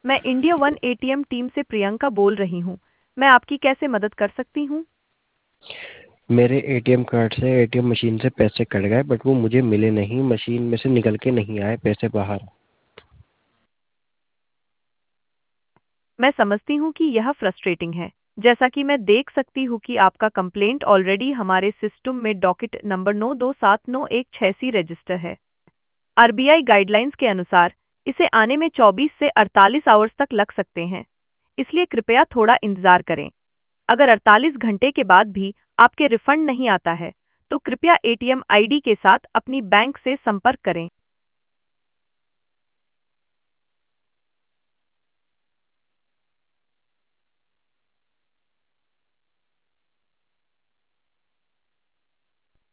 मैं India one ATM team से प्रियंका बोल रही हूँ। मैं आपकी कैसे मदद कर सकती हूँ? मेरे एटीएम कार्ड से एटीएम मशीन से पैसे कट गए बट वो मुझे मिले नहीं, मशीन में से निकल के नहीं आए पैसे बाहर। मैं समझती हूँ कि यह फ्रस्ट्रेटिंग है। जैसा कि मैं देख सकती हूँ कि आपका कंप्लेंट ऑलरेडी हमारे सिस्टम में डॉकेट नंबर 927916 रजिस्टर है। आरबीआई गाइडलाइंस के अनुसार इसे आने में 24 से 48 आवर्स तक लग सकते हैं, इसलिए कृपया थोड़ा इंतजार करें। अगर 48 घंटे के बाद भी आपके रिफंड नहीं आता है, तो कृपया एटीएम आईडी के साथ अपनी बैंक से संपर्क करें।